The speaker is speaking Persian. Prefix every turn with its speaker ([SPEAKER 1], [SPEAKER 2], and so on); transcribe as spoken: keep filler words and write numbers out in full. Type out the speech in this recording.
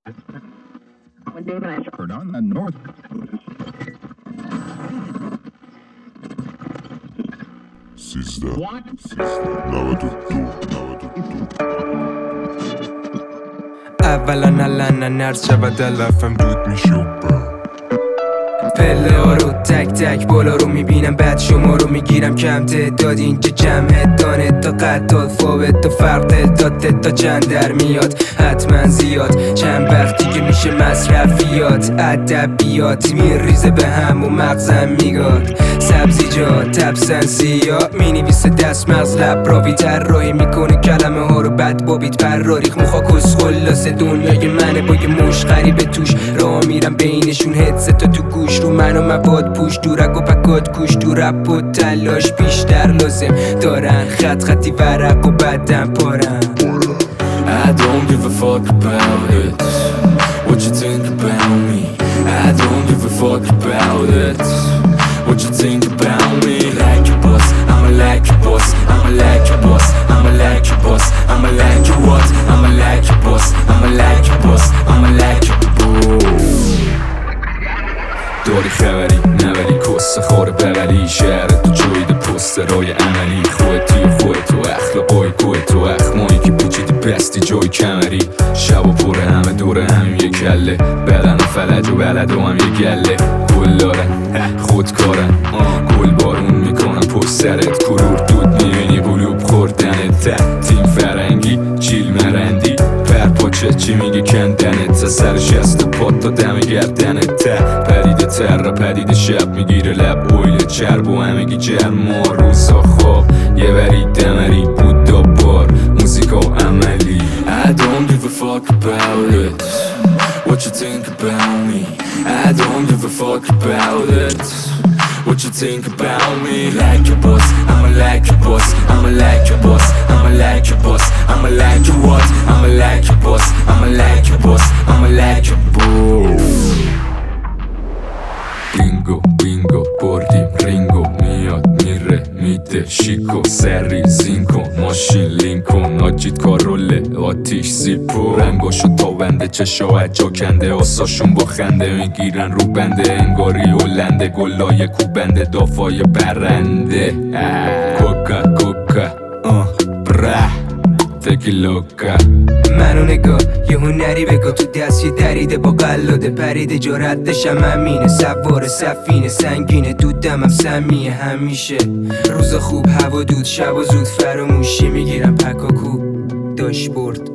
[SPEAKER 1] When Dave and I heard on the north.
[SPEAKER 2] سیزده نود و دو نود و دو
[SPEAKER 3] اولا الان نرز شود دلفم دود میشه پله ها رو تک تک بالا رو میبینم، بعد شما رو میگیرم کم تعداد اینجا جمع دانه تا قطعات فاوت تا فرق داده تا چند در میاد حتما زیاد چند وقتی که میشه مصرفیات ادبیات میریزه به هم و مغزم میگاد سبزیجات تبسن سیاه مینویسه دست مغز لب راوی طراحی میکنه کلمه ها رو بد بابیت پراریخ موخا کس خلاصه دنیای منه با یه مش غریبه توش راه میرم بینشون هدست تا تو گوش رو من و مواد پوش دورک و پکات کوش تو رپ و تلاش بیشتر لازم دارن خط خطی ورق و بدن پارن
[SPEAKER 4] I don't give a fuck about it. What you think about me? I don't give a fuck about it. What you think about me? Like your boss, I'ma like your boss, I'ma like your boss, I'ma like your boss, I'ma like your what? I'ma like your boss, I'ma like your boss, I'ma like your boss. داری خبری نبری کس خاره بغلی شهر تو جوید پسترهای عملی خود توی خود تو اخلاقای کوه تو اخمایی که پیچیدی بستی جای کمری شب و پره همه دوره همیم یه کله بدن و فلج و بلد و هم یه گله گل دارن خودکارن گل بارون میکنن پشت سرت کرور دود میبینی قلوب خوردنت تیم فرنگی چیل مرندی پر پاچه چی میگه کندنت سر شست پات تا دم گردنت پدیده تر پدیده شب میگیره لب اویل چرب و همگی جرم و روزا خواب یه بری دمری بود دابار موزیکا و عملی I don't give a fuck about it. What you think about me? I don't give a fuck about it. What you think about me? Like your boss, I'ma like your boss, I'ma like your boss, I'ma like your boss, I'ma like your what? I'ma like your boss, I'ma like your boss, I'ma like your boss. بینگو بینگو بردیم رینگو میاد میره میده شیکو سری زین کن ماشین لین کن آجید کاروله آتیش زیپو رنگاشو تا بنده چشا جا کنده آساشون با خنده میگیرن رو بنده انگاری هلنده گلای کوبنده دافای برنده کوکا کوکا آه بره تکی لوکا
[SPEAKER 3] منو نگاه یه هنری بگاه تو دست یه دریده با قلاده پریده جرأتشم امینه سوار سفینه سنگینه دودم هم سمیه همیشه روز خوب هوا دود شب و زود فراموشی میگیرم پکاکو داشبورد